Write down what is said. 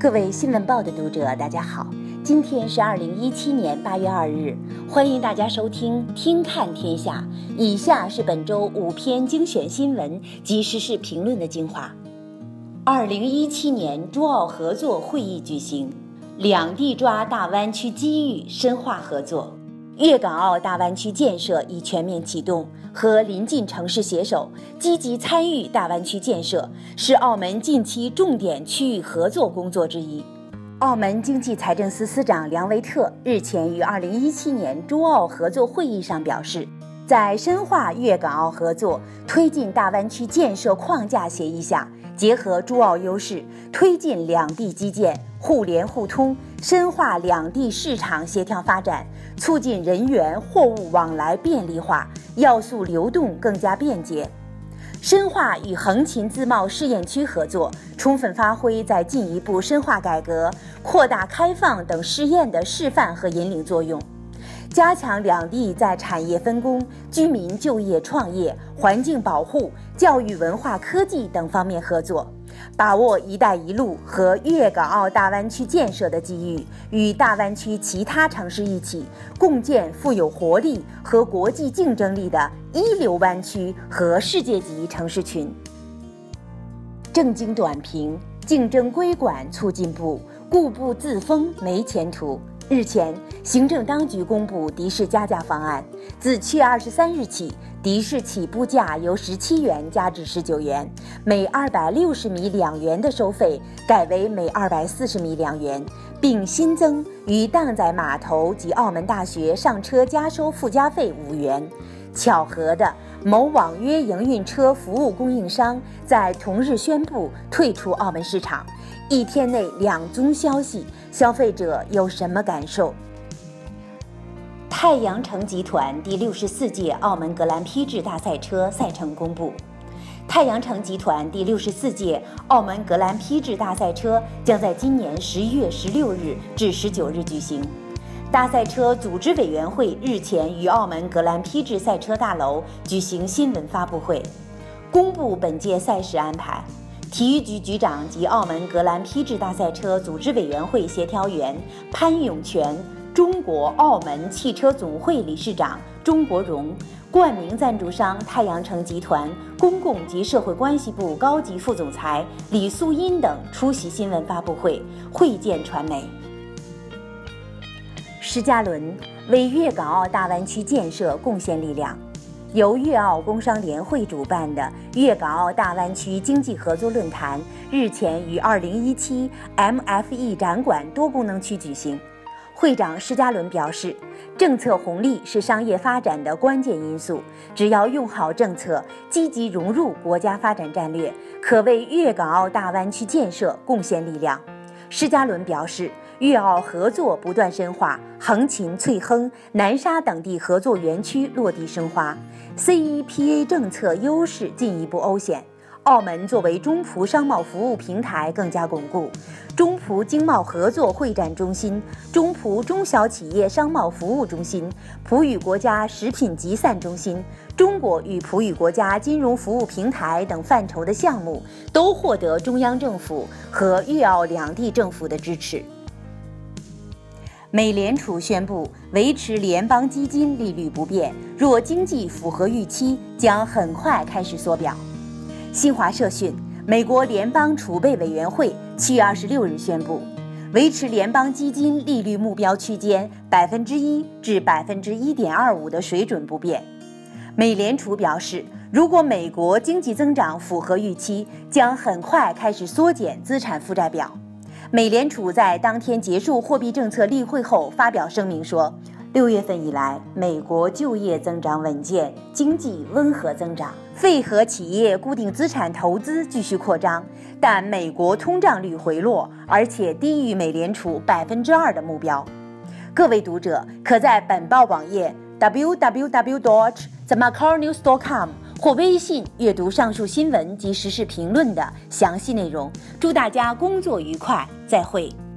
各位新闻报的读者，大家好，今天是2017年8月2日，欢迎大家收听《听看天下》。以下是本周5篇精选新闻及时事评论的精华。2017年珠澳合作会议举行，两地抓大湾区机遇，深化合作。粤港澳大湾区建设已全面启动，和邻近城市携手，积极参与大湾区建设，是澳门近期重点区域合作工作之一。澳门经济财政司司长梁维特日前于2017年珠澳合作会议上表示，在深化粤港澳合作、推进大湾区建设框架协议下，结合珠澳优势，推进两地基建互联互通，深化两地市场协调发展，促进人员货物往来便利化，要素流动更加便捷。深化与横琴自贸试验区合作，充分发挥在进一步深化改革、扩大开放等试验的示范和引领作用。加强两地在产业分工、居民就业创业、环境保护、教育文化科技等方面合作，把握“一带一路”和粤港澳大湾区建设的机遇，与大湾区其他城市一起，共建富有活力和国际竞争力的一流湾区和世界级城市群。正经短评：竞争规管促进部，固步自封没前途。日前，行政当局公布的士加价方案，自7月23日起，的士起步价由17元加至19元，每260米2元的收费改为每240米2元，并新增于荡仔码头及澳门大学上车加收附加费5元。巧合的，某网约营运车服务供应商在同日宣布退出澳门市场，一天内2宗消息，消费者有什么感受？太阳城集团第64届澳门格兰披治大赛车赛程公布。太阳城集团第64届澳门格兰披治大赛车将在今年11月16日至19日举行。大赛车组织委员会日前于澳门格兰披治赛车大楼举行新闻发布会，公布本届赛事安排。体育局局长及澳门格兰披治大赛车组织委员会协调员潘永全、中国澳门汽车总会理事长钟国荣、冠名赞助商太阳城集团公共及社会关系部高级副总裁李素英等出席新闻发布会，会见传媒。施家伦为粤港澳大湾区建设贡献力量。由粤澳工商联会主办的粤港澳大湾区经济合作论坛日前于2017 MFE 展馆多功能区举行。会长施家伦表示，政策红利是商业发展的关键因素，只要用好政策，积极融入国家发展战略，可为粤港澳大湾区建设贡献力量。施家伦表示，粤澳合作不断深化，横琴、翠亨、南沙等地合作园区落地生花， CEPA 政策优势进一步凸显。澳门作为中葡商贸服务平台更加巩固，中葡经贸合作会展中心、中葡中小企业商贸服务中心、葡语国家食品集散中心、中国与葡语国家金融服务平台等范畴的项目都获得中央政府和粤澳两地政府的支持。美联储宣布维持联邦基金利率不变，若经济符合预期，将很快开始缩表。新华社讯，美国联邦储备委员会7月26日宣布，维持联邦基金利率目标区间1%至1.25%的水准不变。美联储表示，如果美国经济增长符合预期，将很快开始缩减资产负债表。美联储在当天结束货币政策例会后发表声明说，6月份以来，美国就业增长稳健，经济温和增长，非核企业固定资产投资继续扩张，但美国通胀率回落，而且低于美联储2%的目标。各位读者可在本报网页 www.themacaronews.com 或微信阅读上述新闻及时事评论的详细内容。祝大家工作愉快，再会。